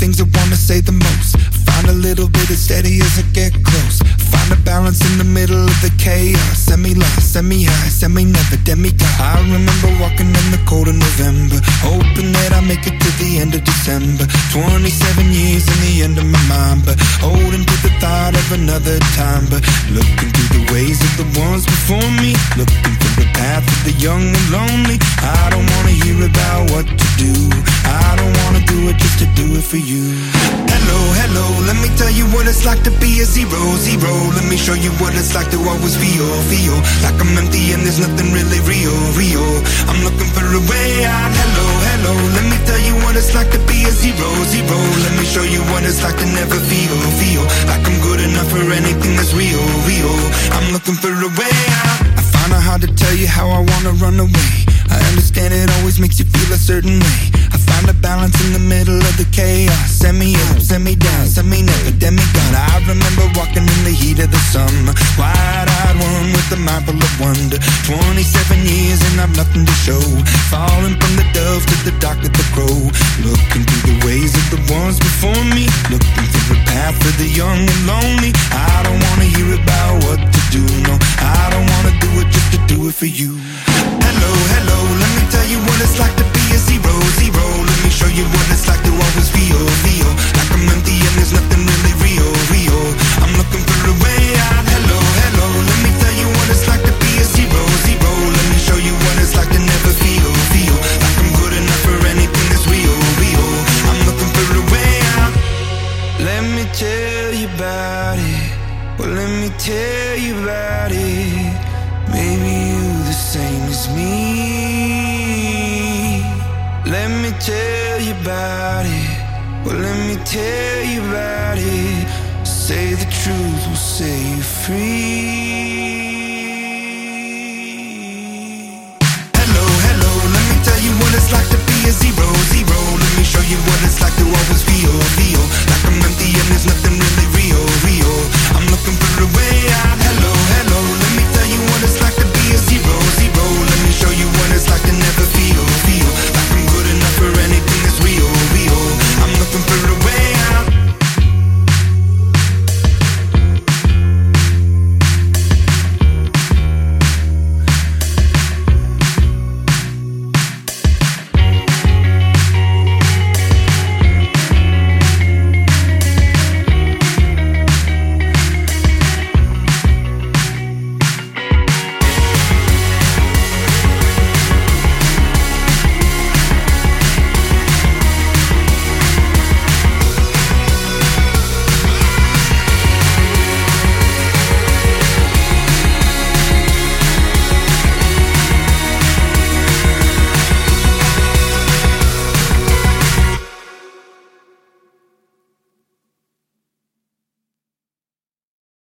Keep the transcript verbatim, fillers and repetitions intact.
things I wanna say the most. Find a little bit of steady as I get close. Find a balance in the middle of the chaos. Semi-lost, semi-high, semi-never, demigod. I remember walking in the cold of November, hoping that I make it to the end of December. Twenty-seven years in the end of my mind, but holding to the thought of another time. But looking through the ways of the ones before me, looking through the path of the young and lonely. I don't wanna hear about what to do. I don't wanna do it just to do it for you. Hello, hello, let me tell you what it's like to be a zero, zero. Let me show you what it's like to always feel, feel like I'm empty and there's nothing really real, real. I'm looking for a way out. Hello, hello, let me tell you what it's like to be a zero, zero. Let me show you what it's like to never feel, feel like I'm good enough for anything that's real, real. I'm looking for a way out. I find it hard to tell you how I wanna run away. I understand it always makes you feel a certain way. I find a balance in the middle of the chaos. Semi up, semi down, semi never, demigod. I remember walking in the heat of the summer, wide-eyed one with a mind full of wonder. Twenty-seven years and I've nothing to show. Falling from the dove to the dark of the crow. Looking through the ways of the ones before me, looking through the path for the young and lonely. I don't wanna hear about what to do, no. I don't wanna do it just to do it for you. Hello, hello, let me tell you what it's like to be a zero, zero. Let me show you what it's like to always feel, feel like I'm empty and there's nothing really real, real. I'm looking for a way out. Hello, hello, let me tell you what it's like to be a zero, zero. Let me show you what it's like to never feel, feel like I'm good enough for anything that's real, real. I'm looking for a way out. Let me tell you about it. Well, let me tell you about it. Maybe you the same as me. Let me tell you about it. Well, let me tell you about it. Say the truth will set you free.